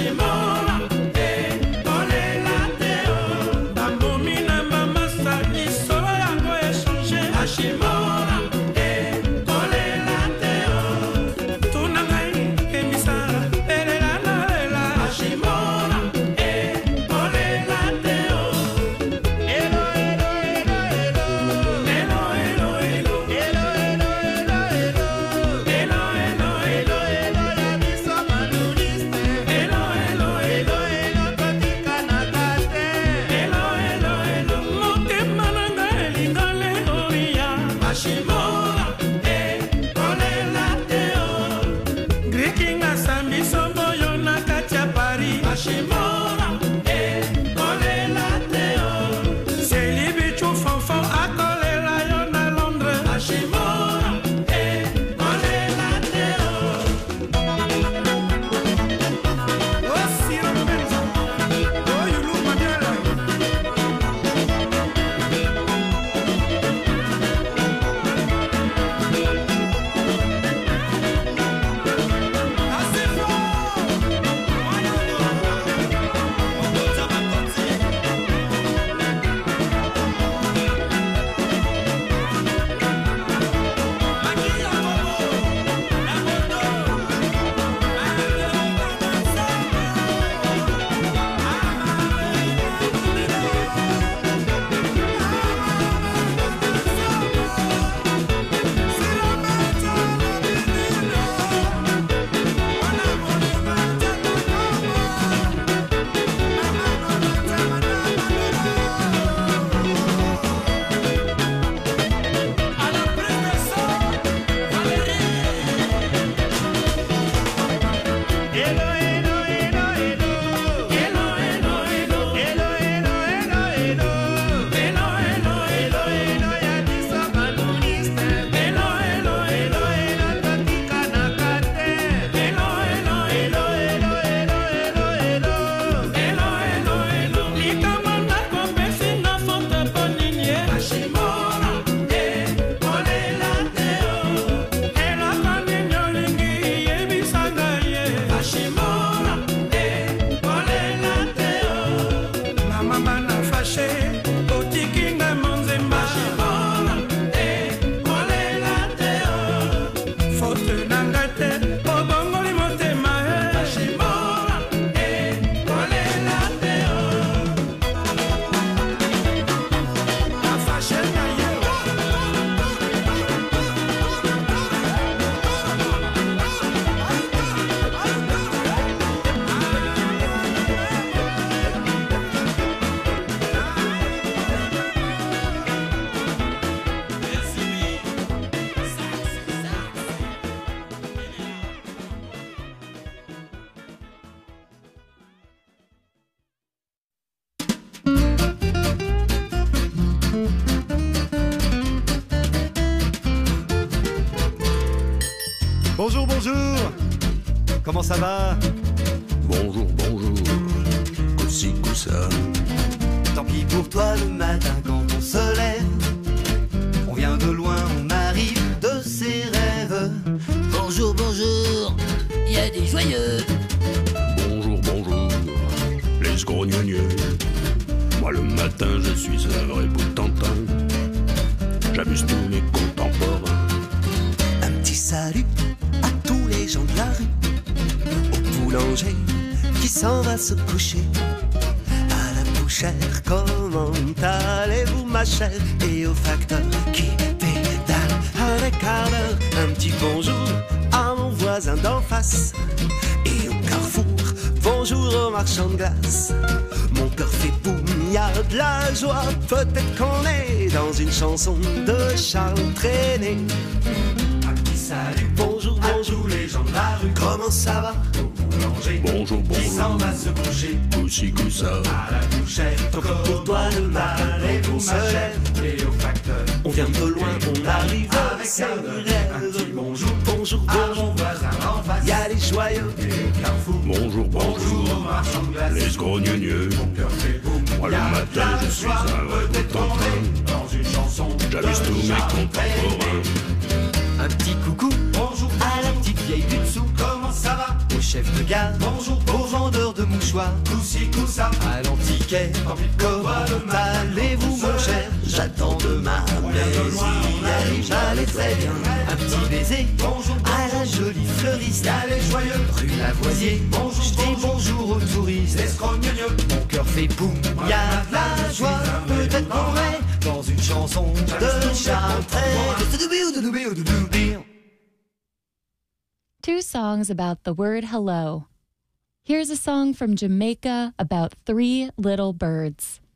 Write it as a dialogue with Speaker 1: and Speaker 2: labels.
Speaker 1: Bonjour, bonjour. Comment ça va?
Speaker 2: Bonjour, bonjour. Aussi que ça.
Speaker 1: Tant pis pour toi le matin quand on se lève. On vient de loin, on arrive de ses rêves.
Speaker 3: Bonjour, bonjour. Il y a des joyeux.
Speaker 2: Bonjour, bonjour. Les grognonieux. Moi le matin je suis un vrai bout de tantin. J'amuse tous mes contemporains.
Speaker 1: Un petit salut à tous les gens de la rue. Au boulanger qui s'en va se coucher. À la bouchère, comment allez-vous ma chère? Et au facteur qui pédale à un quart d'heure. Un petit bonjour à mon voisin d'en face. Et au carrefour, bonjour au marchand de glace. Mon cœur fait boum, y a de la joie. Peut-être qu'on est dans une chanson de Charles Trenet. Un petit salut, bonjour, bonjour les gens de la rue. Comment ça va? Au boulanger,
Speaker 2: bonjour, bonjour.
Speaker 1: Qui s'en va se coucher.
Speaker 2: Aussi que ça.
Speaker 1: À la bouchère, tant pis pour toi le matin, allez-vous ma chère? Et au facteur, on vient de loin, on arrive avec un petit bonjour, bonjour, bonjour. À mon voisin en face, y a les joyeux et le carrefour.
Speaker 2: Bonjour, bonjour. Les grognonieux. Moi le matin je suis un vrai bout de tantin.
Speaker 1: Dans une chanson,
Speaker 2: j'amuse tous mes contemporains.
Speaker 1: Un petit coucou, bonjour, à la petite vieille du dessous. Comment ça va? Au chef de gare, bonjour, aux vendeurs de joie,
Speaker 4: Coup-ci, coup-ça,
Speaker 1: à l'antiquaire. Comment allez-vous mon cher? J'attends demain, mais j'allais très bien. Un petit baiser,
Speaker 4: bonjour,
Speaker 1: à la jolie fleuriste.
Speaker 4: allez joyeux,
Speaker 1: Rue Lavoisier,
Speaker 4: bonjour,
Speaker 1: je dis bonjour aux touristes.
Speaker 4: l'escrogneux,
Speaker 1: Mon cœur fait poum, y a de la joie, peut-être qu'on est dans une chanson de Chartrey.
Speaker 5: Two songs about the word hello. Here's a song from Jamaica about three little birds.